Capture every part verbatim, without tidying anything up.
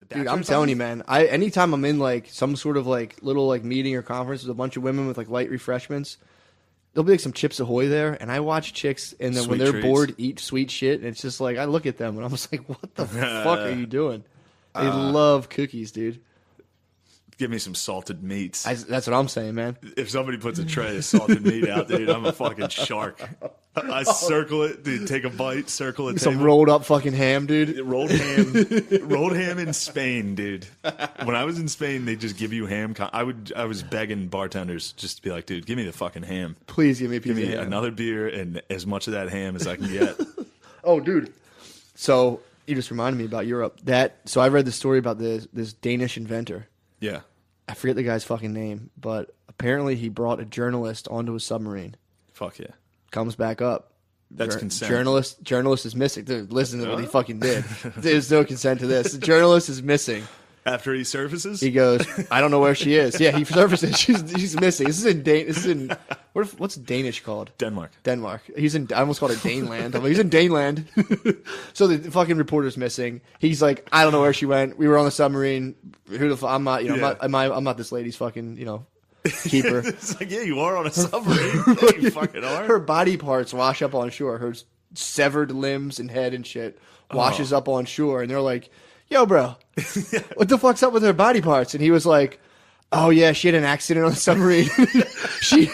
Dude, I'm telling you, man. I anytime I'm in like some sort of like little like meeting or conference with a bunch of women with like light refreshments, there'll be like some Chips Ahoy there, and I watch chicks, and then Sweet when they're treats. bored, eat sweet shit, and it's just like I look at them and I'm just like, what the fuck are you doing? They Uh, love cookies, dude. Give me some salted meats. I, that's what I'm saying, man. If somebody puts a tray of salted meat out, dude, I'm a fucking shark. I circle it, dude. Take a bite, circle it. Some rolled up fucking ham, dude. rolled ham, rolled ham in Spain, dude. When I was in Spain, they just give you ham. Con- I would, I was begging bartenders just to be like, dude, give me the fucking ham. Please give me a piece Give me of ham. another beer and as much of that ham as I can get. Oh, dude. So you just reminded me about Europe. That so I read the story about this this Danish inventor. Yeah. I forget the guy's fucking name, but apparently he brought a journalist onto a submarine. Fuck yeah. Comes back up. That's Jour- consent. Journalist journalist is missing. Dude, listen to what he fucking did. There's no consent to this. The journalist is missing. After he surfaces? He goes, I don't know where she is. Yeah, he surfaces. She's she's missing. This is in Dan- This is in what if, what's Danish called? Denmark. Denmark. He's in. I almost called it Daneland. I'm like, he's in Daneland. So the fucking reporter's missing. He's like, I don't know where she went. We were on the submarine. Who the? F- I'm not. You know, Yeah. I'm, not, I'm, not, I'm not this lady's fucking. You know, keeper. It's like, yeah, you are on a submarine. Yeah, you fucking are. Her body parts wash up on shore. Her severed limbs and head and shit washes Oh. up on shore. And they're like, yo, bro, what the fuck's up with her body parts? And he was like, oh, yeah, she had an accident on the submarine. she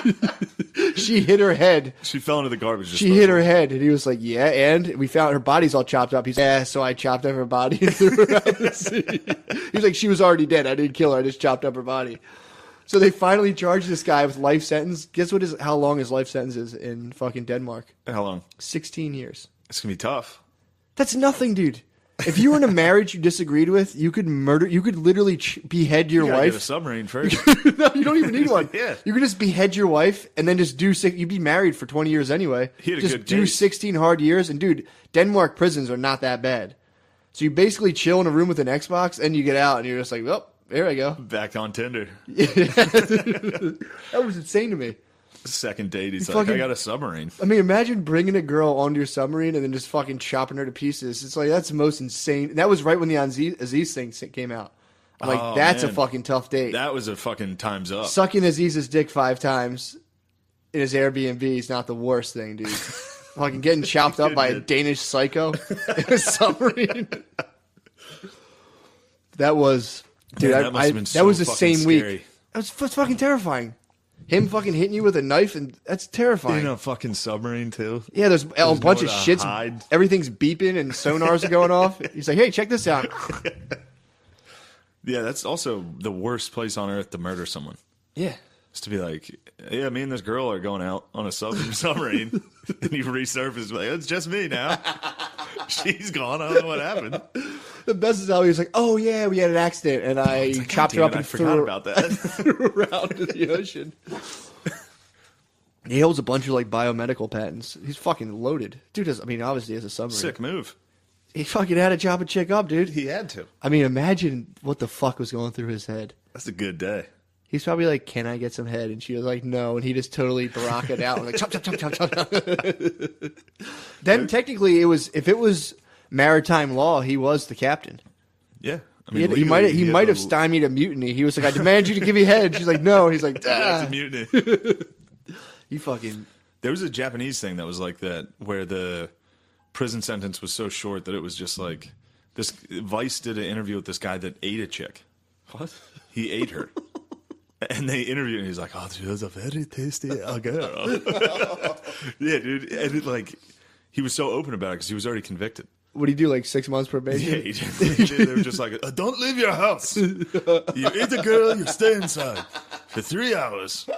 she hit her head. She fell into the garbage. She hit her head. And he was like, yeah, and we found her body's all chopped up. He's like, yeah, so I chopped up her body and threw her out the sea. He's like, she was already dead. I didn't kill her. I just chopped up her body. So they finally charged this guy with life sentence. Guess what his how long his life sentence is in fucking Denmark? How long? sixteen years. It's going to be tough. That's nothing, dude. If you were in a marriage you disagreed with, you could murder. You could literally ch- behead your You gotta get a wife. submarine first. No, you don't even need one. Yeah. You could just behead your wife and then just do six. You'd be married for twenty years anyway. He had a just good do case. sixteen hard years, and dude, Denmark prisons are not that bad. So you basically chill in a room with an Xbox, and you get out, and you're just like, well, there I go. Back on Tinder. That was insane to me. Second date, he's You like, I fucking- got a submarine. I mean, imagine bringing a girl onto your submarine and then just fucking chopping her to pieces. It's like, that's the most insane. That was right when the Aziz, Aziz thing came out. I'm like, Oh, that's a man. fucking tough date. That was a fucking time's up. Sucking Aziz's dick five times in his Airbnb is not the worst thing, dude. Fucking getting chopped up by a Danish psycho in a submarine. That was, dude, Man, I, that must I- have been that so was the fucking same week. scary. That was, that's fucking terrifying. Him fucking hitting you with a knife, and that's terrifying. In a fucking submarine, too. Yeah, there's, a bunch nowhere of to shits. hide. Everything's beeping and sonars are going off. He's like, hey, check this out. Yeah, that's also the worst place on earth to murder someone. Yeah. Is to be like, yeah, me and this girl are going out on a sub- submarine. And you resurface, like, it's just me now. She's gone. I don't know what happened. The best is how he was like, oh, yeah, we had an accident, and I Like, chopped her God up damn it, and I forgot threw, about that. threw her out into the ocean. He holds a bunch of, like, biomedical patents. He's fucking loaded. Dude does, I mean, obviously, he has a submarine. Sick move. He fucking had to chop a chick up, dude. He had to. I mean, imagine what the fuck was going through his head. That's a good day. He's probably like, can I get some head? And she was like, no. And he just totally Baraka out. And like, chop, chop, chop, chop, chop. Then technically, it was if it was maritime law, he was the captain. Yeah. I He, had- he legally, might he had might the- have stymied a mutiny. He was like, I demand you to give me head. She's like, no. He's like, That's ah. a mutiny. He fucking. There was a Japanese thing that was like that, where the prison sentence was so short that it was just like this. Vice did an interview with this guy that ate a chick. What? He ate her, and they interviewed him. He's like, "Oh, she was a very tasty uh, girl." Yeah, dude, and it, like he was so open about it because he was already convicted. What do you do? Like six months probation? Yeah, he just, they were just like, uh, "Don't leave your house. You eat a girl, you stay inside for three hours."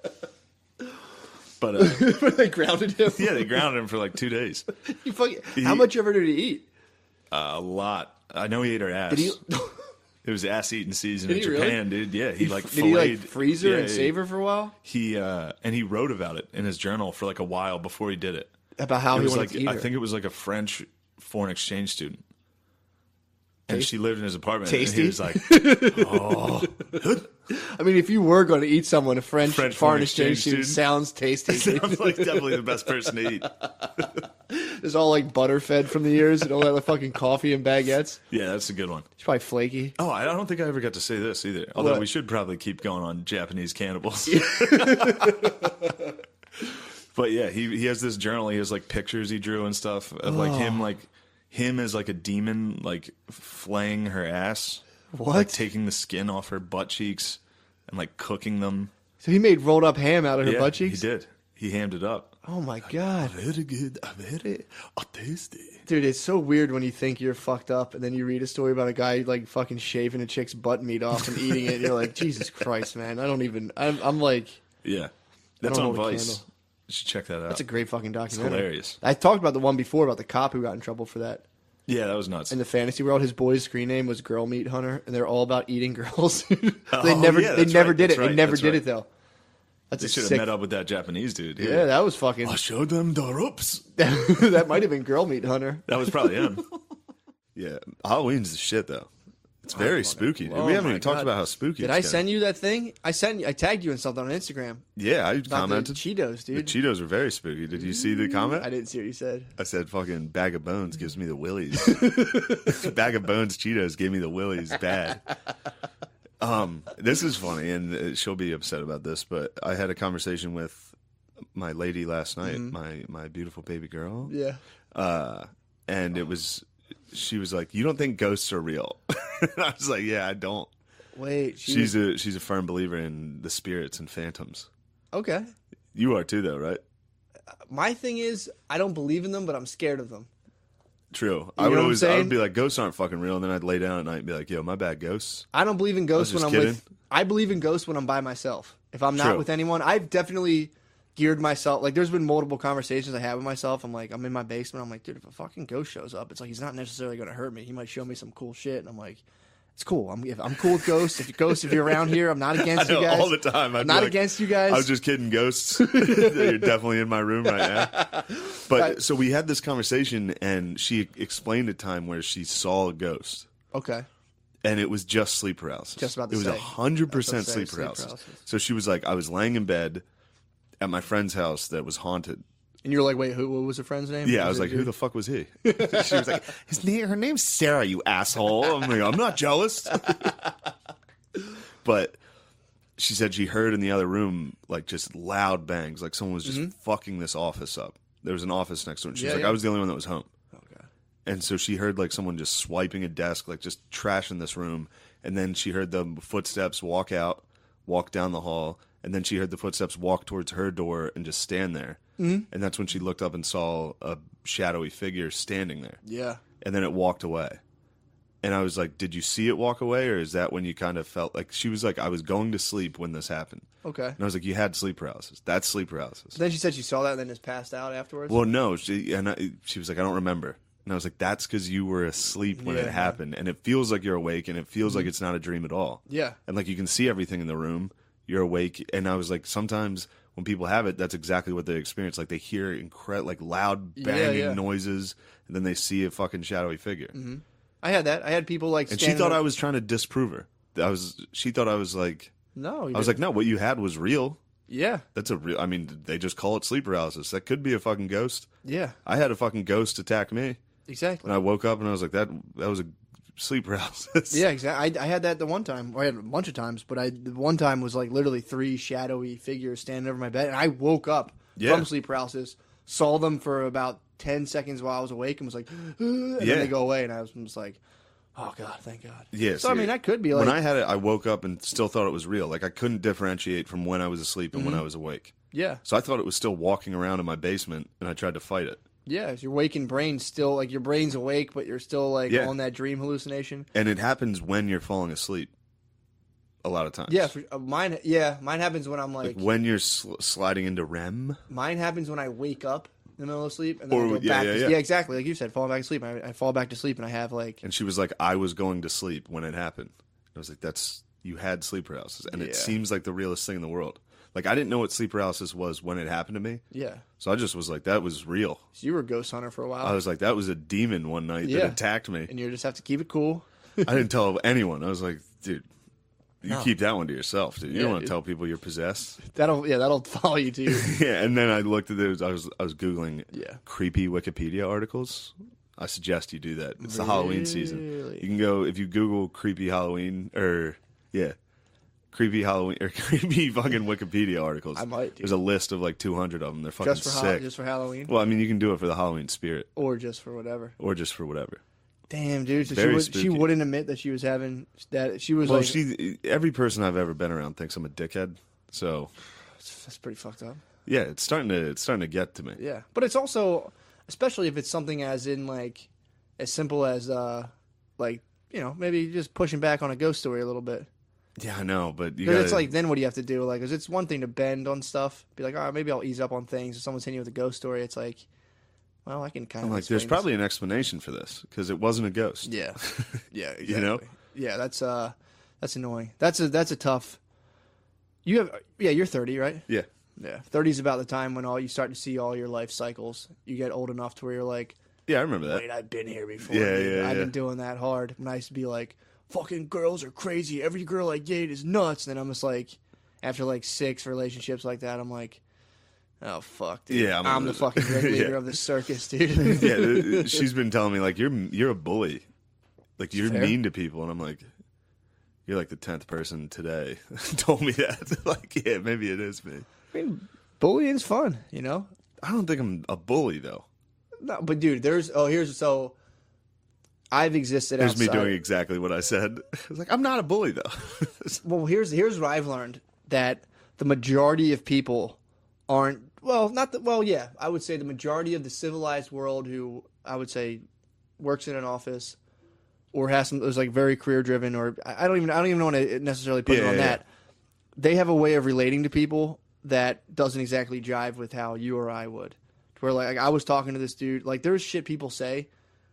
But uh, They grounded him. yeah, they grounded him for like two days. He fucking, how much ever did he eat? Uh, a lot. I know he ate her ass. Did he? It was ass eating season Did in he really? Japan, dude. Yeah, he, like did he like filleted- freeze her yeah, and he- save her for a while? He uh, and he wrote about it in his journal for like a while before he did it. About how It he was wanted like to eat I her. think it was like a French foreign exchange student, and Taste- she lived in his apartment. Tasty? And he was like, "Oh, I mean, if you were going to eat someone, a French, French foreign foreign exchange exchange student student. sounds tasty. sounds like definitely the best person to eat." It's all like butter fed from the ears and all that fucking coffee and baguettes. Yeah, that's a good one. It's probably flaky. Oh, I don't think I ever got to say this either. Although What? we should probably keep going on Japanese cannibals. But yeah, he he has this journal. He has like pictures he drew and stuff of like him, like him as like a demon, like flaying her ass, What? like taking the skin off her butt cheeks and like cooking them. So he made rolled up ham out of her Yeah, butt cheeks? he did. He hammed it up. Oh my god. Very good, very tasty. Dude, it's so weird when you think you're fucked up and then you read a story about a guy like fucking shaving a chick's butt meat off and eating it and you're like, Jesus Christ, man. I don't even I'm, I'm like Yeah, that's don't on hold a Vice. candle. You should check that out. that's a great fucking documentary. hilarious. I talked about the one before about the cop who got in trouble for that. Yeah, that was nuts. In the fantasy world, his boy's screen name was Girl Meat Hunter, and they're all about eating girls. they Oh, never, yeah, they that's never right, did it. that's They right, never that's did right. it though. That's They a should have sick. met up with that Japanese dude. Yeah, that was fucking. I showed them the ropes. that might have been Girl Meat Hunter. That was probably him. Yeah, Halloween's the shit though. It's very spooky. Dude. Oh we haven't my even talked God. about how spooky. Did it's I getting. send you that thing? I sent. I tagged you in something on Instagram. Yeah, I About commented. the Cheetos, The dude. Cheetos were very spooky. Did you see the comment? I didn't see what you said. I said, "Fucking bag of bones gives me the willies." Bag of bones Cheetos gave me the willies bad. Um, this is funny, and uh, she'll be upset about this, but I had a conversation with my lady last night, my my beautiful baby girl, Yeah. uh, and it was. She was like, "You don't think ghosts are real?" I was like, "Yeah, I don't." Wait. She She's was- a she's a firm believer in the spirits and phantoms. okay. You are too, though, right? My thing is, I don't believe in them, but I'm scared of them. True. I know would what I'm always I saying? would be like, ghosts aren't fucking real, and then I'd lay down at night and be like, "Yo, my bad, ghosts." I don't believe in ghosts when just I'm kidding. with. I believe in ghosts when I'm by myself. If I'm not True. with anyone, I've definitely geared myself. Like, there's been multiple conversations I have with myself. I'm like, I'm in my basement. I'm like, dude, if a fucking ghost shows up, it's like he's not necessarily going to hurt me. He might show me some cool shit, and I'm like, it's cool. I'm if I'm cool with ghosts. If you ghosts, if you're around here, I'm not I against know you guys. all the time. I'd I'm be not like, against you guys. I was just kidding, ghosts. You're definitely in my room right now. But Right. so we had this conversation, and she explained a time where she saw a ghost, okay. and it was just sleep paralysis. Just about to it was say. hundred percent That's what I was sleep gonna say, paralysis. sleep paralysis. So she was like, I was laying in bed at my friend's house that was haunted. And you're like, wait, who? What was her friend's name? Yeah, I Was was it like, dude? who the fuck was he? She was like, his name, her name's Sarah, you asshole. I'm like, I'm not jealous. But she said she heard in the other room like just loud bangs, like someone was just fucking this office up. There was an office next to her. And she was Mm-hmm. Yeah, like, yeah. I was the only one that was home. Okay. And so she heard like someone just swiping a desk, like just trashing this room. And then she heard the footsteps walk out, walk down the hall. And then she heard the footsteps walk towards her door and just stand there. Mm-hmm. And that's when she looked up and saw a shadowy figure standing there. Yeah. And then it walked away. And I was like, did you see it walk away? Or is that when you kind of felt like she was like, I was going to sleep when this happened. Okay. And I was like, you had sleep paralysis. That's sleep paralysis. Then she said she saw that and then just passed out afterwards. Well, no, she and I, she was like, I don't remember, and I was like, that's because you were asleep when it Yeah. happened, and it feels like you're awake, and it feels like it's not a dream at all. Yeah. And like you can see everything in the room, you're awake, and I was like, sometimes when people have it, that's exactly what they experience. Like they hear incre- like loud Yeah, banging yeah. noises, and then they see a fucking shadowy figure. I had that. I had people like. And she standing thought up- I was trying to disprove her. I was. She thought I was like. No. you I was didn't. like, no, what you had was real. Yeah. That's a real. I mean, they just call it sleep paralysis. That could be a fucking ghost. Yeah. I had a fucking ghost attack me, Exactly. and I woke up and I was like, that that was a sleep paralysis. Yeah, exactly. I, I had that the one time. Or I had it a bunch of times, but I the one time was like literally three shadowy figures standing over my bed, and I woke up Yeah. from sleep paralysis, saw them for about ten seconds while I was awake, and was like, and Yeah. then they go away, and I was just like, oh god, thank God. Yeah, So I see, mean, that could be like, when I had it, I woke up and still thought it was real. Like I couldn't differentiate from when I was asleep and when Mm-hmm. I was awake. yeah, So I thought it was still walking around in my basement, and I tried to fight it. yeah. It's your waking brain still like your brain's awake, but you're still like Yeah. on that dream hallucination. And it happens when you're falling asleep. A lot of times. Yeah, for, uh, mine. Yeah, mine happens when I'm like, Like when you're sl- sliding into R E M. mine happens when I wake up in the middle of sleep, and then Or- I go yeah, back. yeah, to, yeah. yeah, exactly. Like you said, falling back to sleep. I, I fall back to sleep, and I have like, And she was like, I was going to sleep when it happened. I was like, that's, you had sleep paralysis. And Yeah. it seems like the realest thing in the world. Like, I didn't know what sleep paralysis was when it happened to me. yeah. So I just was like, that was real. So you were a ghost hunter for a while, I was like, that was a demon one night Yeah. that attacked me. and you just have to keep it cool. I didn't tell anyone. I was like, dude, You No. keep that one to yourself, dude. You Yeah, don't want dude. to tell people you're possessed. That'll yeah, that'll follow you too. Yeah, and then I looked at those. I was I was googling Yeah. creepy Wikipedia articles. I suggest you do that. It's the Halloween season. Really? You can go if you Google creepy Halloween or yeah, creepy Halloween or creepy fucking Wikipedia articles. I might, dude. There's a list of like two hundred of them. They're fucking just for sick. ha- just for Halloween, Well, I mean, you can do it for the Halloween spirit or just for whatever. or just for whatever. Damn, dude. So she Very was, she spooky. wouldn't admit that she was having that. She was Well, like, she every person I've ever been around thinks I'm a dickhead. So that's pretty fucked up. yeah, it's starting to it's starting to get to me. Yeah, but it's also, especially if it's something as in like, as simple as uh, like you know maybe just pushing back on a ghost story a little bit. Yeah, I know, but you Because gotta, it's like, then what do you have to do? Like, 'cause it's one thing to bend on stuff, be like, all right, maybe I'll ease up on things. If someone's hitting you with a ghost story, it's like, well, I can kind I'm of. like, there's probably an explanation for this because it wasn't a ghost. Yeah, yeah, exactly. You know? Yeah, that's uh, that's annoying. That's a that's a tough. You have yeah, you're thirty, right? Yeah. Yeah, thirty is about the time when all you start to see all your life cycles. You get old enough to where you're like, Yeah, I remember that. wait, I've been here before. Yeah, dude. yeah, I've yeah. been doing that hard. And I used to be like, fucking girls are crazy. Every girl I date is nuts. And then I'm just like, after like six relationships like that, I'm like, oh fuck, dude. Yeah, I'm I'm, a- the fucking ringleader yeah. of the circus, dude. Yeah, she's been telling me like you're you're a bully, like you're Fair. mean to people, and I'm like, you're like the tenth person today told me that. Like, yeah, maybe it is me. I mean, bullying's fun, you know. I don't think I'm a bully though. No, but dude, there's oh here's so. I've existed There's outside. me doing exactly what I said. I was like, I'm not a bully though. Well, here's here's what I've learned, that the majority of people aren't well, not the well, yeah, I would say the majority of the civilized world who I would say works in an office or has some is like very career driven, or I I don't even I don't even want to necessarily put Yeah, it on yeah, that. They have a way of relating to people that doesn't exactly jive with how you or I would. Where like I was talking to this dude, like there's shit people say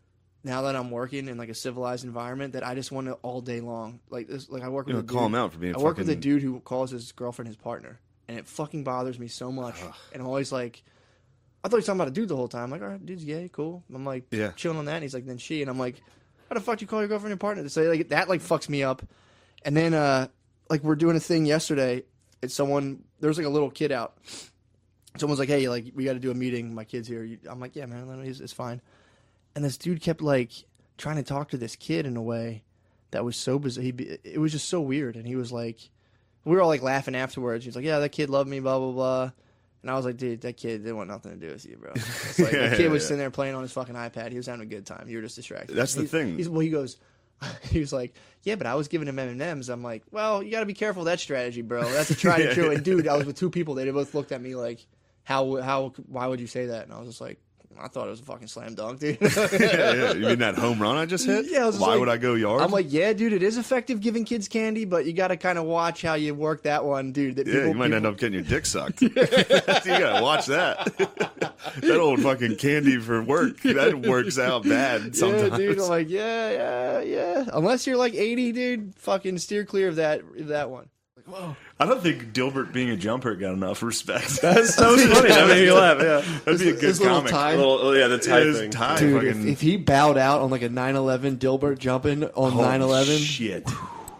now that I'm working in like a civilized environment that I just want to all day long. Like this, like I work with You a know, dude, call him out for being I work with a fucking- dude who calls his girlfriend his partner, and it fucking bothers me so much. And I'm always like, I thought he was talking about a dude the whole time. I'm like, all right, dude's gay, cool. I'm like, Yeah. chilling on that. And he's like, then she, and I'm like, how the fuck do you call your girlfriend your partner? To say like that, like fucks me up. And then uh, like we're doing a thing yesterday. It's someone. There was like a little kid out. Someone's like, hey, like we got to do a meeting. My kid's here. You- I'm like, yeah, man, it's, it's fine. And this dude kept like trying to talk to this kid in a way that was so bizarre. He, it was just so weird. And he was like, we were all like laughing afterwards. He was like, yeah, that kid loved me, blah, blah, blah. And I was like, dude, that kid didn't want nothing to do with you, bro. It's like, Yeah, the kid yeah, was yeah. sitting there playing on his fucking iPad. He was having a good time. You were just distracted. That's the He's- thing. He's, well, he goes, he was like, yeah, but I was giving him M and M's. I'm like, well, you got to be careful of that strategy, bro. That's a tried and true. And dude, I was with two people. They both looked at me like, how, how, why would you say that? And I was just like, I thought it was a fucking slam dunk, dude. yeah, yeah. You mean that home run I just hit? Yeah, I was just Why like- would I go yard? I'm like, yeah, dude, it is effective giving kids candy, but you got to kind of watch how you work that one, dude. That yeah, people- you might end people- up getting your dick sucked. You gotta watch that. That old fucking candy for work. That works out bad sometimes. Yeah, dude. I'm like, yeah, yeah, yeah. Unless you're like eighty, dude, fucking steer clear of that that one. Like, whoa. I don't think Dilbert being a jumper got enough respect. That's so funny. That made me laugh. Yeah, That'd be a good His little comic. tie. little, oh, yeah, the tie His thing. tie Dude, if, fucking- if he bowed out on like a nine eleven, Dilbert jumping on Holy nine eleven, Shit.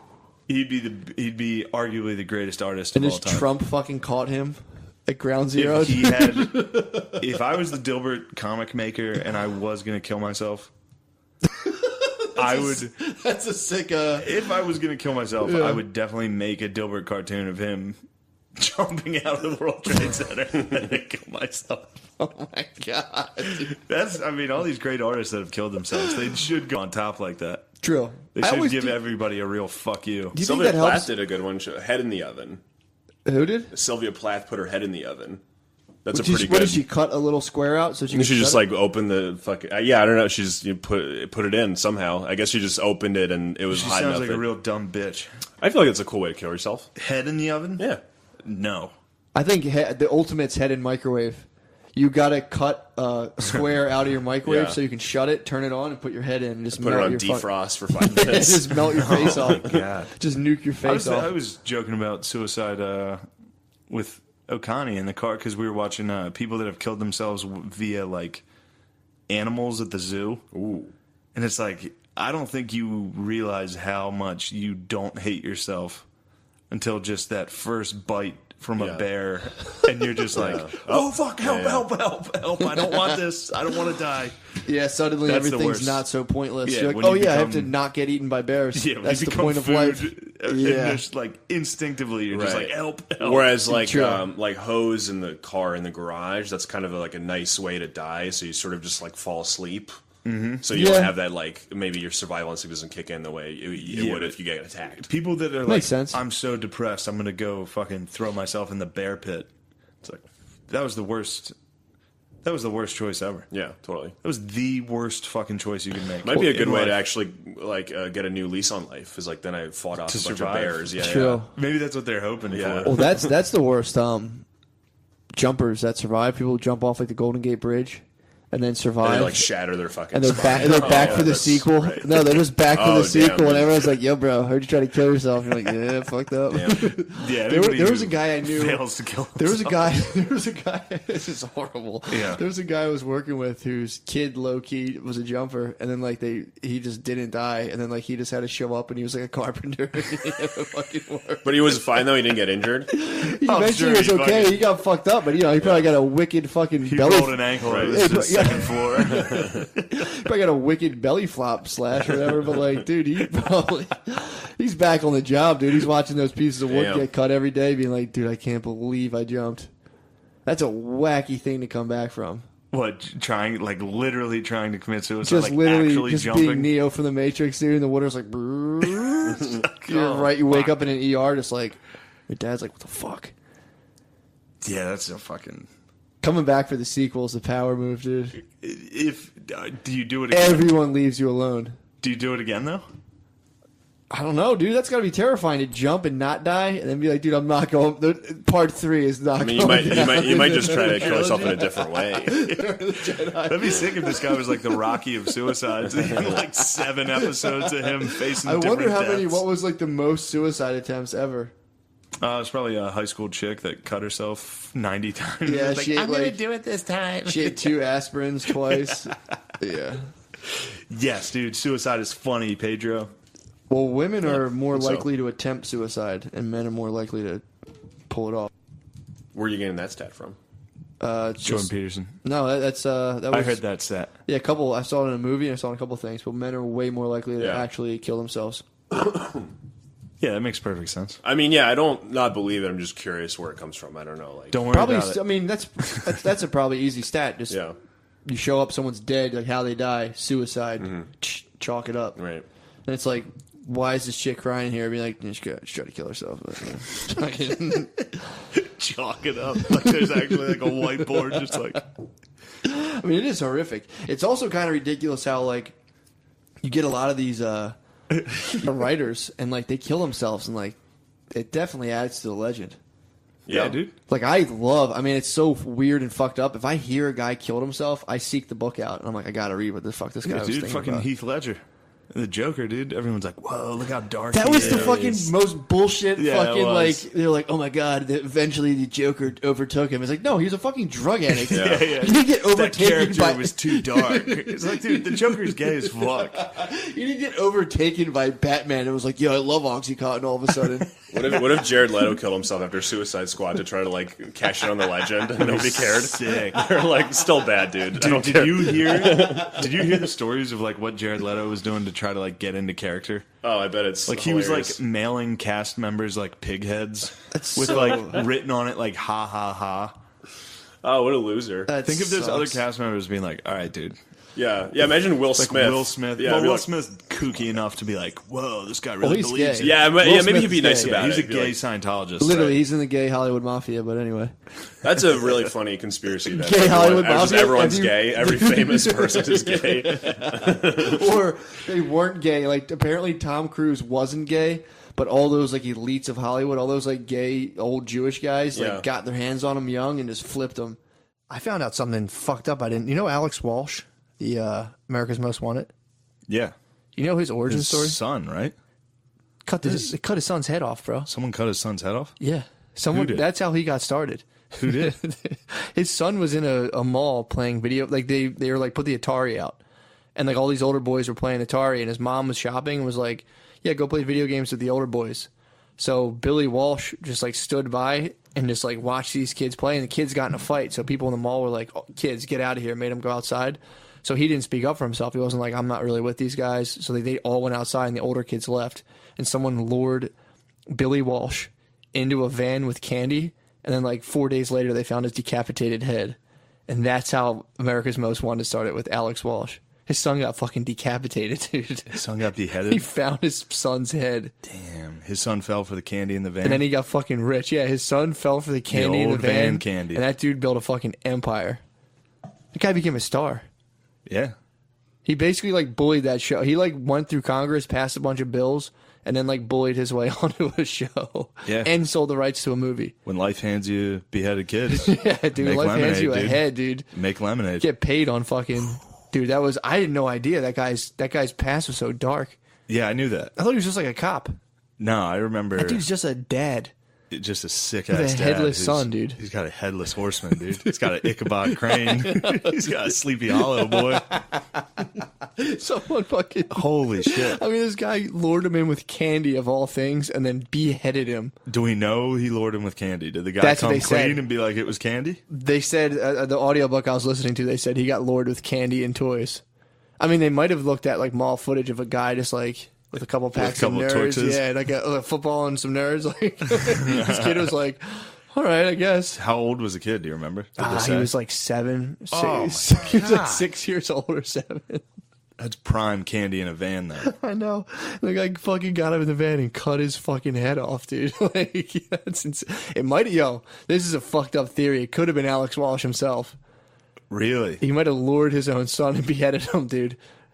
He'd be the he'd be arguably the greatest artist and of just all time. Trump fucking caught him at ground zero. If he had, if I was the Dilbert comic maker and I was gonna kill myself, I would. That's a sick. Uh, If I was gonna kill myself, Yeah. I would definitely make a Dilbert cartoon of him jumping out of the World Trade Center and then kill myself. oh my god. dude. That's. I mean, all these great artists that have killed themselves, they should go on top like that. True. They I should always give do- everybody a real fuck you. Do you think Sylvia that Plath helps? did a good one. She- Head in the oven. Who did? Sylvia Plath put her head in the oven. That's a Did pretty she, what good. did she cut a little square out so she? she could just shut it? like open the fucking. Uh, yeah, I don't know. She just you put put it in somehow. I guess she just opened it and it was She hot sounds enough. like that- a real dumb bitch. I feel like it's a cool way to kill yourself. Head in the oven? Yeah. No. I think he- the ultimate's head in microwave. You gotta cut a square out of your microwave Yeah. so you can shut it, turn it on, and put your head in, and just Put melt it on your fuck- defrost for five minutes. just melt your face off. God. Just nuke your I face was, off. I was joking about suicide uh, with Okani in the car because we were watching uh, people that have killed themselves w- via like animals at the zoo. Ooh. And it's like, I don't think you realize how much you don't hate yourself until just that first bite from Yeah. a bear, and you're just like, oh, fuck, help, Yeah. help, help, help. I don't want this. I don't want to die. Yeah, suddenly That's the everything's worst. not so pointless. Yeah, You're like, when oh you yeah, I have to become- not get eaten by bears. Yeah, when That's you the become point of food, life. and Yeah. just like instinctively, you're just Right. like, help, help. Whereas like True. um, like hose in the car in the garage, that's kind of like a nice way to die. So you sort of just like fall asleep. Mm-hmm. So you Yeah. don't have that like maybe your survival instinct doesn't kick in the way it, it Yeah, would but- if you get attacked. People that are like, Makes sense. I'm so depressed, I'm going to go fucking throw myself in the bear pit. It's like, that was the worst. That was the worst choice ever. Yeah, totally. That was the worst fucking choice you could make. Might be a good in way to life. actually like uh, get a new lease on life. Is like then I fought off To a bunch survive. of bears. Yeah, True. Maybe that's what they're hoping Yeah. for. Well, that's that's the worst. Um, jumpers that survive. People who jump off like the Golden Gate Bridge and then And survive. they like shatter their fucking. and they're spine. back. And they're Oh, back yeah, for the that's sequel. right. No, they're just back for Oh, the damn, sequel. dude. And everyone's like, "Yo, bro, heard you try to kill yourself." And you're like, "Yeah, fucked up." Damn. Yeah, There, were- anybody there was a who guy I knew. fails to kill There was a himself. guy. There was a guy. This is horrible. Yeah. There was a guy I was working with whose kid, low key, was a jumper, and then like they, he just didn't die, and then like he just had to show up, and he was like a carpenter. And he had to fucking work. But he was fine though. He didn't get injured. He I'm eventually sure was he okay. fucking- He got fucked up, but you know he probably got a wicked fucking He belly. rolled an ankle Right. on the Yeah, the yeah. second floor. Probably got a wicked belly flop slash or whatever. But like, dude, he probably he's back on the job, dude. He's watching those pieces of wood Damn. get cut every day, being like, dude, I can't believe I jumped. That's a wacky thing to come back from. What, trying, like literally trying to commit suicide? Just like literally actually just jumping? being Neo from the Matrix, dude. And the water's like, brrrr. You're Oh, right. You wake fuck. up in an E R, just like your dad's like, what the fuck? Yeah, that's a fucking. Coming back for the sequels, the power move, dude. If uh, do you do it again? Everyone leaves you alone. Do you do it again though? I don't know, dude. That's gotta be terrifying to jump and not die, and then be like, dude, I'm not going. The, part three is not. I mean, going you might you might you might just try to kill yourself in a different way. That'd be sick if this guy was like the Rocky of suicides. He had like seven episodes of him facing. I wonder different how many. deaths. What was like the most suicide attempts ever? Uh, it's probably a high school chick that cut herself ninety times. Yeah, like, she ate, I'm gonna like- do it this time. She had two aspirins twice. Yeah. Yes, dude, suicide is funny, Pedro. Well, women are more so. likely to attempt suicide, and men are more likely to pull it off. Where are you getting that stat from? Uh, it's Jordan just- Peterson. no, that, that's uh, that was. I heard that stat. Yeah, a couple. I saw it in a movie, and I saw it in a couple of things. But men are way more likely to Yeah. actually kill themselves. Yeah, that makes perfect sense. I mean, yeah, I don't not believe it. I'm just curious where it comes from. I don't know. Like, Don't worry Probably. about st- I it. mean, that's that's, that's a probably easy stat. Just yeah, you show up, someone's dead, like how they die, suicide. Ch- chalk it up. right. And it's like, why is this chick crying here? Be like, she tried to kill herself. But, yeah. Chalk it up. Like there's actually like a whiteboard, just like I mean, it is horrific. It's also kind of ridiculous how like you get a lot of these uh, writers and like they kill themselves, and like it definitely adds to the legend. Yeah, yeah, dude. Like I love. I mean, it's so weird and fucked up. If I hear a guy killed himself, I seek the book out, and I'm like, I gotta read what the fuck this guy Yeah, was dude, thinking fucking about. Heath Ledger. The Joker, dude. Everyone's like, whoa, look how dark That he was the is. fucking most bullshit. Yeah, it fucking like was. they're like, oh my god, that eventually the Joker overtook him. It's like, no, he was a fucking drug addict. Yeah. Yeah, yeah. He didn't get That overtaken character by. was too dark. It's like, dude, the Joker's gay as fuck. He didn't get overtaken by Batman. It was like, yo, I love OxyContin all of a sudden. What if what if Jared Leto killed himself after Suicide Squad to try to like cash in on the legend and nobody cared? Sick. They're like, still bad, dude. I Dude, don't did care. you hear? Did you hear the stories of like what Jared Leto was doing to try to like get into character? Oh, I bet it's Like he hilarious. was like mailing cast members like pig heads That's with so- like written on it like ha ha ha. oh, what a loser. That Think if there's sucks. other cast members being like, all right, dude. yeah, yeah. Imagine Will Like Smith. Will Smith. Yeah, well, I'd be Will like- Smith's kooky enough to be like, whoa, this guy Well, really he's believes gay. it. Yeah, but, Will yeah. Maybe Smith he'd be is nice gay. about He's it. a Be gay like, Scientologist. Literally, Right. he's in the gay Hollywood Mafia. But anyway, That's a really funny conspiracy. That Gay everyone- Hollywood just Mafia? everyone's Have you- gay. Every famous person is gay. or they weren't gay. Like apparently, Tom Cruise wasn't gay. But all those like elites of Hollywood, all those like gay old Jewish guys, like Yeah. got their hands on him young and just flipped him. I found out something fucked up. I didn't. You know Alex Walsh, the uh, America's Most Wanted. Yeah. You know his origin His story? son, right? Cut his cut his son's head off, bro. Someone cut his son's head off? Yeah, someone. Who did? That's how he got started. Who did? His son was in a, a mall playing video. Like they they were like put the Atari out, and like all these older boys were playing Atari, and his mom was shopping and was like, "Yeah, go play video games with the older boys." So Billy Walsh just like stood by and just like watched these kids play, and the kids got in a fight. So people in the mall were like, oh, "Kids, get out of here!" Made him go outside. So he didn't speak up for himself. He wasn't like, "I'm not really with these guys." So they, they all went outside, and the older kids left. And someone lured Billy Walsh into a van with candy, and then like four days later, they found his decapitated head. And that's how America's Most Wanted started, with Alex Walsh. His son got fucking decapitated, dude. His son got beheaded. He found his son's head. Damn. His son fell for the candy in the van. And then he got fucking rich. Yeah, his son fell for the candy in the old van. van candy. And that dude built a fucking empire. That guy became a star. Yeah. He basically like bullied that show. He like went through Congress, passed a bunch of bills, and then like bullied his way onto a show. Yeah. And sold the rights to a movie. When life hands you beheaded kids. Yeah, dude. Make Life hands lemonade, you a dude. head, dude. Make lemonade. Get paid on fucking... Dude, that was... I had no idea that guy's that guy's past was so dark. Yeah, I knew that. I thought he was just like a cop. No, I remember. That dude's just a dad. Just a sick With ass a dad headless who's- son, dude. He's got a headless horseman, dude. He's got an Ichabod Crane. He's got a Sleepy Hollow boy. Someone fucking... Holy shit. I mean, this guy lured him in with candy of all things and then beheaded him. Do we know he lured him with candy? Did the guy That's what come they clean said. and be like, it was candy? They said, uh, the audiobook I was listening to, they said he got lured with candy and toys. I mean, they might have looked at like mall footage of a guy just like with a couple packs couple of nerds. torches. Yeah, like a, a football and some nerds. Like this kid was like, all right, I guess. How old was the kid? Do you remember? Did they Ah, he say? was like seven. Six, Oh, my he was like God. six years old or seven. That's prime candy in a van, though. I know. The guy fucking got him in the van and cut his fucking head off, dude. Like, that's ins- it might, yo, this is a fucked up theory. It could have been Alex Walsh himself. Really? He might have lured his own son and beheaded him, dude.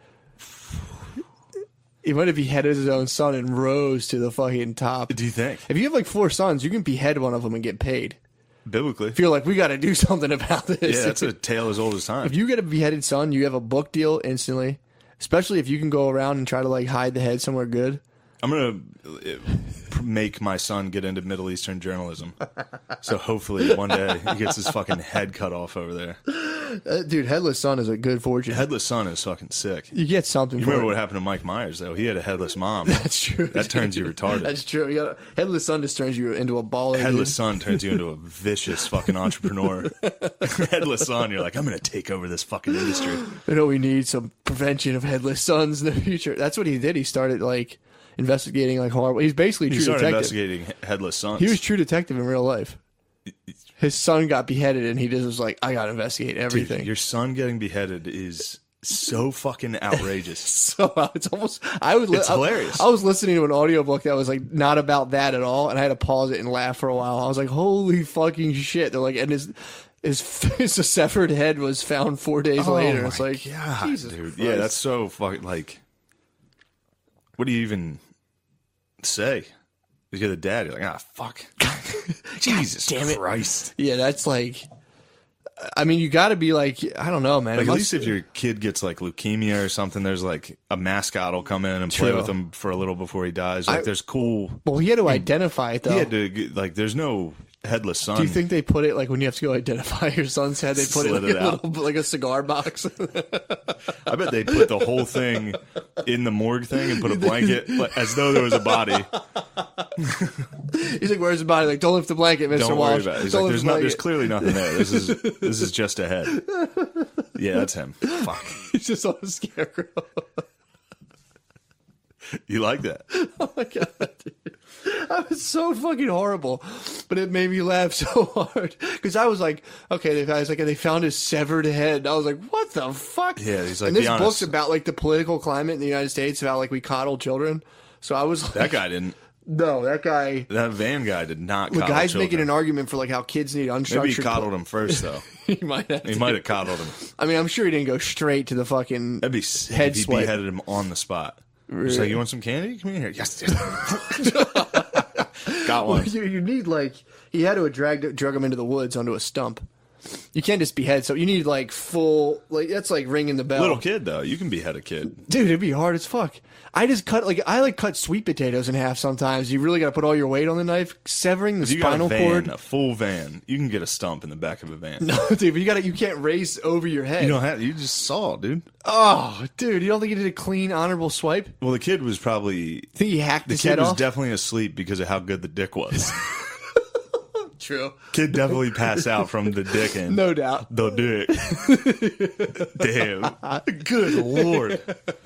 He might have beheaded his own son and rose to the fucking top. Do you think? If you have like four sons, you can behead one of them and get paid. Biblically. If you're like, we got to do something about this. Yeah, that's a tale as old as time. If you get a beheaded son, you have a book deal instantly. Especially if you can go around and try to like hide the head somewhere good. I'm going to make my son get into Middle Eastern journalism. So hopefully one day he gets his fucking head cut off over there. Uh, dude, headless son is a good fortune. Headless son is fucking sick. You get something You for remember it. what happened to Mike Myers, though? He had a headless mom. That's true. That turns you retarded. That's true. You got headless son just turns you into a baller. Headless dude. son turns you into a vicious fucking entrepreneur. Headless son, you're like, I'm going to take over this fucking industry. You know, we need some prevention of headless sons in the future. That's what he did. He started like investigating like horrible. He's basically He true started detective. investigating he- headless sons. He was true detective in real life. His son got beheaded, and he just was like, "I got to investigate Dude, everything." your son getting beheaded is so fucking outrageous. So uh, it's almost I was li- It's I- hilarious. I, was listening to an audiobook that was like not about that at all, and I had to pause it and laugh for a while. I was like, "Holy fucking shit!" They're like, and his his his severed head was found four days later. It's like, Oh God, Jesus dude. Christ. Yeah, that's so fucking like. What do you even say? You're the dad. You're like, ah, fuck. Jesus damn it. Christ. yeah, that's like. I mean, you got to be like, I don't know, man. Like, It at must- least if your kid gets like leukemia or something, there's like a mascot will come in and play True. with him for a little before he dies. Like, I- there's cool. well, he had to identify it though. He had to get- like. There's no headless son. Do you think they put it like when you have to go identify your son's head? They put it, Slid like, it a out. little, like a cigar box. I bet they put the whole thing in the morgue thing and put a blanket like, as though there was a body. He's like, "Where's the body?" Like, don't lift the blanket, Mister Don't Walsh. worry about it. He's Don't like, lift there's the not. There's blanket." clearly nothing there. This is this is just a head. Yeah, that's him. Fuck. He's just on a scarecrow. You like that? Oh my god, dude. That was so fucking horrible, but it made me laugh so hard because I was like, okay, the guy's like, and they found his severed head. And I was like, what the fuck? Yeah, he's like, and this be honest. book's about like the political climate in the United States, about like we coddle children. So I was like, That guy didn't. no, that guy. That van guy did not. The coddle guy's children. making an argument for like how kids need unstructured. Maybe he coddled him first, though. he might have. He to. might have coddled him. I mean, I'm sure he didn't go straight to the fucking That'd be sick head if he swipe. beheaded him on the spot. He's like, you want some candy? Come in here. Yes. yes. Got one. You, you need like he had to have dragged drug him into the woods onto a stump. You can't just behead. So you need like full. Like that's like ringing the bell. Little kid though, you can behead a kid. Dude, it'd be hard as fuck. I just cut like I like cut sweet potatoes in half sometimes. You really got to put all your weight on the knife, severing the If you got a spinal van, cord. a full van, you can get a stump in the back of a van. No, dude, but you got to you can't raise over your head. You don't have. You just saw, dude. Oh, dude, you don't think you did a clean, honorable swipe? Well, the kid was probably. Think he hacked The his kid head was off? definitely asleep because of how good the dick was. True. Kid definitely passed out from the dick and No doubt. the dick. Damn. Good lord.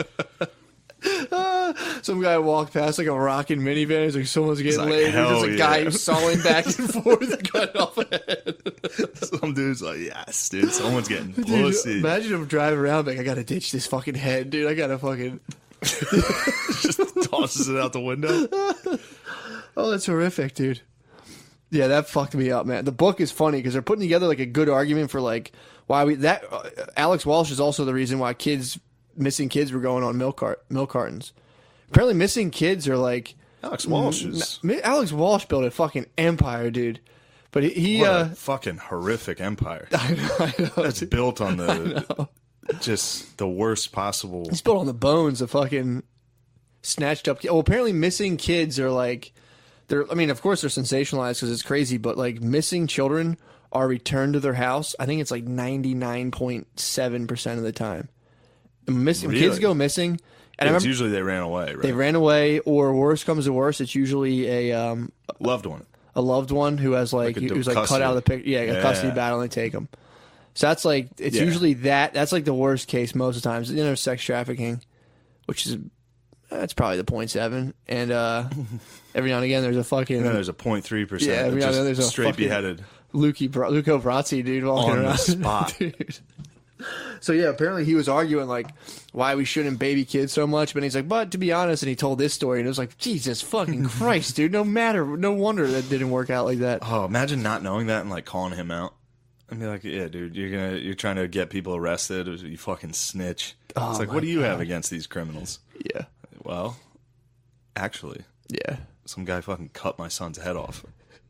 Some guy walked past like a rocking minivan. He's like, someone's getting like, laid. There's hell just a yeah. guy sawing back and forth, cutting off a head. Some dude's like, yes, dude, someone's getting Dude, pussy. imagine him driving around like, I gotta ditch this fucking head, dude. I gotta fucking. Just tosses it out the window. Oh, that's horrific, dude. Yeah, that fucked me up, man. The book is funny because they're putting together like a good argument for like why we that uh, Alex Walsh is also the reason why kids missing kids were going on milk cart milk cartons. Apparently, missing kids are like Alex Walsh is N- Alex Walsh built a fucking empire, dude. But he, he what uh, a fucking horrific empire. I know, I know. That's built on the just the worst possible. He's built on the bones of fucking snatched up. Well, apparently, missing kids are like they're. I mean, of course, they're sensationalized because it's crazy. But like missing children are returned to their house. I think it's like ninety nine point seven percent of the time. Missing Really? kids go missing, and I It's remember usually they ran away, right? they ran away, or worse comes to worse, it's usually a um, Loved one. a loved one who has like, Like a who's like cut custody. out of the picture. Yeah, a Yeah. custody battle and they take them. So that's like it's Yeah. usually that. That's like the worst case most of the times. You know, sex trafficking, which is that's probably the point seven. And uh, every now and again, there's a fucking And then there's a point three percent. Yeah, every now and then there's a straight fucking- beheaded. Luki Bra- Luco Brazzi dude walking On the around. spot. Dude. So yeah, apparently he was arguing like why we shouldn't baby kids so much, but he's like, but to be honest, and he told this story, and it was like, Jesus fucking Christ, dude, no matter, no wonder that didn't work out like that. Oh, imagine not knowing that and like calling him out and be like, "Yeah, dude, you're gonna you're trying to get people arrested. You fucking snitch." Oh, it's like, my what do you have God. against these criminals? Yeah, Well, actually, yeah. some guy fucking cut my son's head off.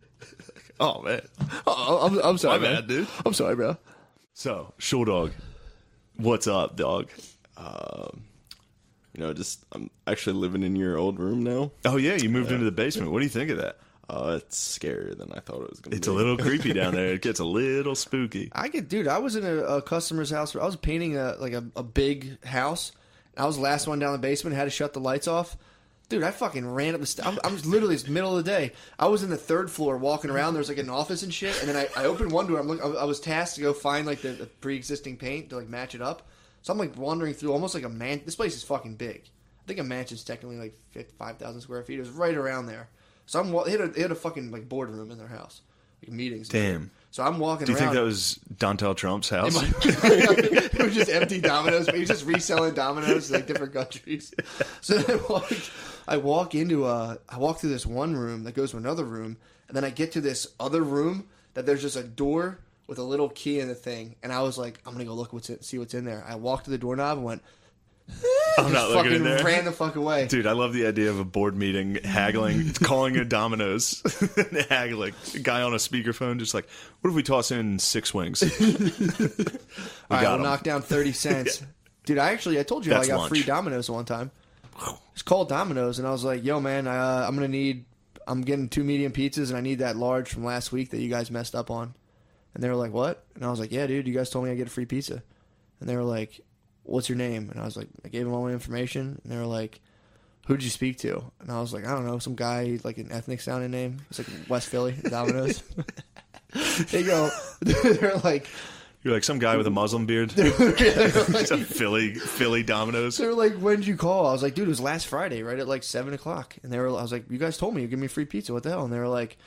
Oh man. Oh, I'm, I'm sorry, My man. bad, dude. I'm sorry, bro. So, Show Dog, what's up, dog? You know, just I'm actually living in your old room now. Oh yeah, you moved into the basement. What do you think of that? Uh, it's scarier than I thought it was going to be. It's a little creepy down there. It gets a little spooky. I get, dude. I was in a, a customer's house. Where I was painting a like a, a big house. I was the last one down the basement. Had to shut the lights off. Dude, I fucking ran up the stairs. I'm, I'm literally it's middle of the day. I was in the third floor walking around. There was like an office and shit. And then I, I opened one door. I'm look, I was tasked to go find like the, the pre-existing paint to like match it up. So I'm like wandering through almost like a man. This place is fucking big. I think a mansion's technically like five thousand square feet. It was right around there. So I'm wa- they had a, they had a fucking like boardroom in their house, like meetings. Damn. So I'm walking Do you around. think that was Dontel Trump's house? It was just empty dominoes. He was just reselling dominoes to like different countries. So I walk, I walk into a, I walk through this one room that goes to another room, and then I get to this other room that there's just a door with a little key in the thing, and I was like, I'm gonna go look what's in, see what's in there. I walked to the doorknob and went, I'm not just looking in fucking there. ran the fuck away. Dude, I love the idea of a board meeting, haggling, calling it Domino's, and haggling. A guy on a speakerphone, just like, what if we toss in six wings? we All right, got we'll 'em. knock down thirty cents. Dude, I actually, I told you That's I got lunch. free Domino's one time. It's called Domino's, and I was like, yo, man, uh, I'm going to need, I'm getting two medium pizzas, and I need that large from last week that you guys messed up on. And they were like, what? And I was like, yeah, dude, you guys told me I'd get a free pizza. And they were like, what's your name? And I was like, I gave them all my information, and they were like, who'd you speak to? And I was like, I don't know, some guy, like an ethnic sounding name. It's like West Philly, Domino's. They go, they're like, You're like some guy with a Muslim beard. they're like, Some Philly, Philly Domino's. they were like, when did you call? I was like, dude, it was last Friday, right at like seven o'clock. And they were, I was like, you guys told me you'd give me free pizza. What the hell? And they were like,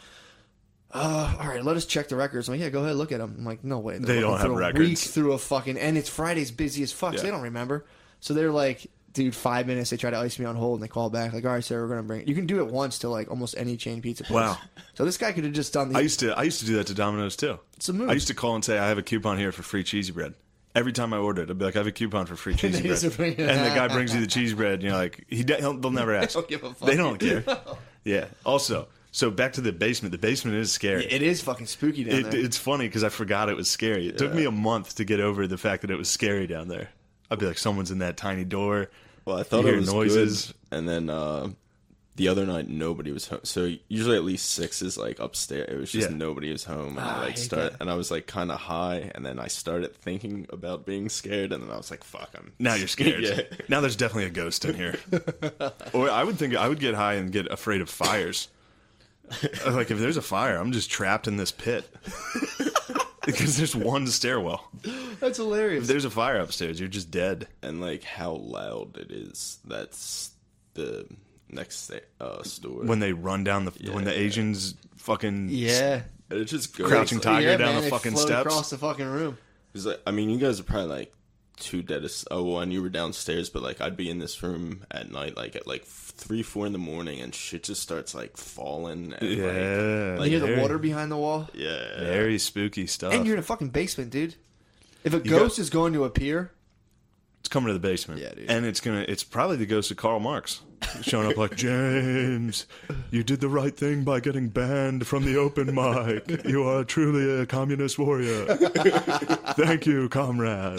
uh, all right, let us check the records. I'm like, yeah, go ahead, look at them. I'm like, no way. They don't have through a records. Week through a fucking, and it's Friday's busy as fuck, so Yeah. they don't remember. So they're like, dude, five minutes. They try to ice me on hold, and they call back like, all right, sir, we're gonna bring it. You can do it once to like almost any chain pizza place. Wow. So this guy could have just done the. I used to I used to do that to Domino's too. It's a move. I used to call and say I have a coupon here for free cheesy bread. Every time I ordered, I'd be like, I have a coupon for free cheesy they bread. just bring it. And the guy brings you the cheese bread, and you're like, he de- he'll, they'll never ask. don't give a fuck. They don't care. Yeah. Also, So back to the basement. The basement is scary. It is fucking spooky down It, there. it's funny because I forgot it was scary. It took me a month to get over the fact that it was scary down there. I'd be like, someone's in that tiny door. Well, I thought You it hear was noises. good, and then uh, the other night nobody was home. So usually at least six is like upstairs. It was just Yeah. nobody was home, and Ah, I I like hate start, that. and I was like kind of high, and then I started thinking about being scared, and then I was like, "Fuck, I'm Now you're scared. yeah. Now there's definitely a ghost in here. Or I would think I would get high and get afraid of fires. Like if there's a fire, I'm just trapped in this pit because there's one stairwell. That's hilarious. If there's a fire upstairs, you're just dead. And like how loud it is. That's the next sta- uh, store. When they run down the when the Asians fucking Yeah. it just goes Crouching like, Tiger yeah, down man, the they fucking float steps. across the fucking room. It's like, I mean, you guys are probably like two dead. As, oh, well, and you were downstairs, but like I'd be in this room at night, like at like three, four in the morning, and shit just starts like falling. And, Yeah. like, You hear the very- water behind the wall, like, yeah. very spooky stuff. and you're in a fucking basement, dude. If a got- ghost is going to appear, It's coming to the basement. Yeah, dude. And it's gonna it's probably the ghost of Karl Marx. Showing up like, James, you did the right thing by getting banned from the open mic. You are truly a communist warrior. Thank you, comrade.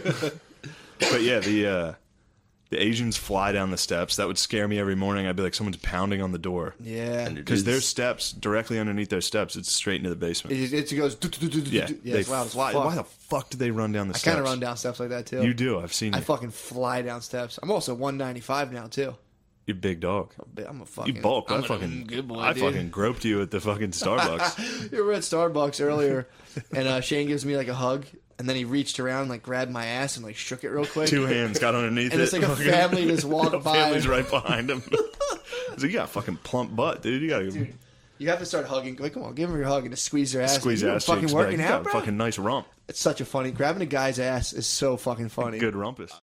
But yeah, the uh, the Asians fly down the steps. That would scare me every morning. I'd be like, someone's pounding on the door. yeah, And it Because is- there's steps directly underneath their steps. It's straight into the basement. it, it goes. Yeah, yeah, they it's loud as fly. fuck. Why the fuck do they run down the I steps? kind of run down steps like that too. You do. I've seen I you. fucking fly down steps. I'm also one ninety-five now too. You're a big dog. I'm a fucking. You bulk. I'm I a fucking, good boy, I dude. fucking groped you at the fucking Starbucks. You were at Starbucks earlier, and uh, Shane gives me like a hug, and then he reached around, like grabbed my ass, and like shook it real quick. Two hands got underneath And it. it's like a family just walked The by. family's right behind him. So you got a fucking plump butt, dude. You gotta Dude, you have to start hugging. Like, come on, give him your hug and just squeeze their ass. squeeze Like, you ass fucking cheeks. working Like, you out, got a bro. fucking nice rump. It's such a funny. Grabbing a guy's ass is so fucking funny. Good rumpus.